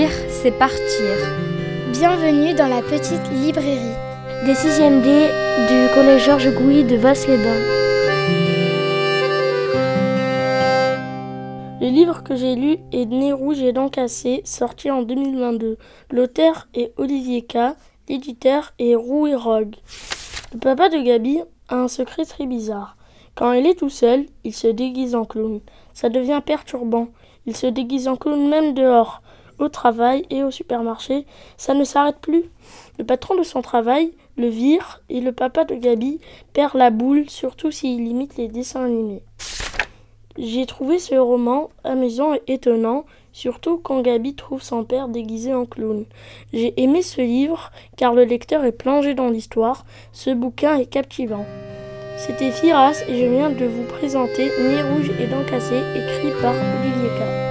Lire, c'est partir. Bienvenue dans la petite librairie des 6e D du collège Georges Gouy de Vasse-les-Bains. Le livre que j'ai lu est Nez rouge et dents cassées, sorti en 2022. L'auteur est Olivier K, l'éditeur est Roux et Rogue. Le papa de Gabi a un secret très bizarre. Quand il est tout seul, il se déguise en clown. Ça devient perturbant. Il se déguise en clown même dehors. Au travail et au supermarché, ça ne s'arrête plus. Le patron de son travail le vire et le papa de Gabi perd la boule, surtout s'il imite les dessins animés. J'ai trouvé ce roman amusant et étonnant, surtout quand Gabi trouve son père déguisé en clown. J'ai aimé ce livre car le lecteur est plongé dans l'histoire. Ce bouquin est captivant. C'était Firas et je viens de vous présenter Nez rouge et dents cassées, écrit par Olivier K.